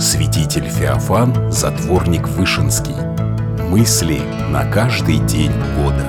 Святитель Феофан, затворник Вышинский. Мысли на каждый день года.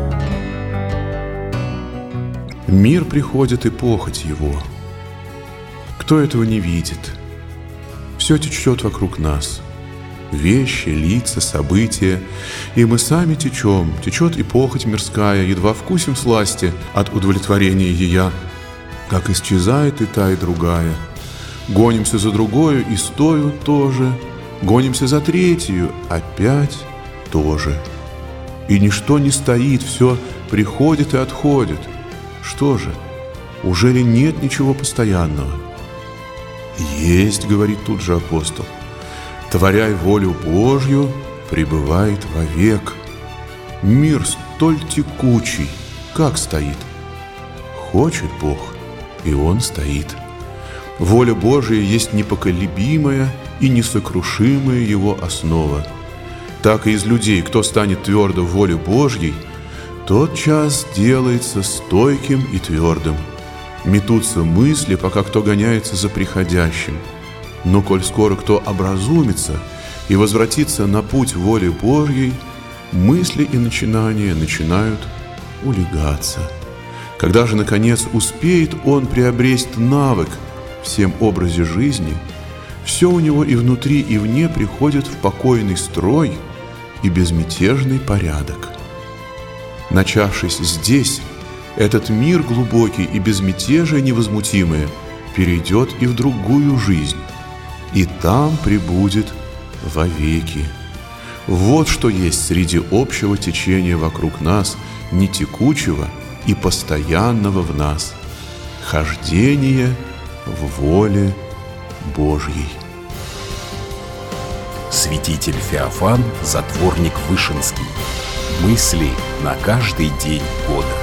Мир приходит и похоть его. Кто этого не видит? Все течет вокруг нас. Вещи, лица, события. И мы сами течем. Течет и похоть мирская. Едва вкусим сласти от удовлетворения ея, как исчезает и та, и другая. Гонимся за другою, и с тою тоже. Гонимся за третью, опять тоже. И ничто не стоит, все приходит и отходит. Что же, уже ли нет ничего постоянного? Есть, говорит тут же апостол. Творяй волю Божью, пребывает вовек. Мир столь текучий, как стоит. Хочет Бог, и Он стоит. Воля Божия есть непоколебимая и несокрушимая Его основа. Так и из людей, кто станет твердо в воле Божьей, тот час делается стойким и твердым. Метутся мысли, пока кто гоняется за приходящим. Но коль скоро кто образумится и возвратится на путь воли Божьей, мысли и начинания начинают улегаться. Когда же, наконец, успеет он приобресть навык в всем образе жизни, все у него и внутри, и вне приходит в покойный строй и безмятежный порядок. Начавшись здесь, этот мир глубокий и безмятежие невозмутимое перейдет и в другую жизнь, и там пребудет вовеки. Вот что есть среди общего течения вокруг нас, нетекучего и постоянного в нас — хождение в воле Божьей. Святитель Феофан, затворник Вышинский. Мысли на каждый день года.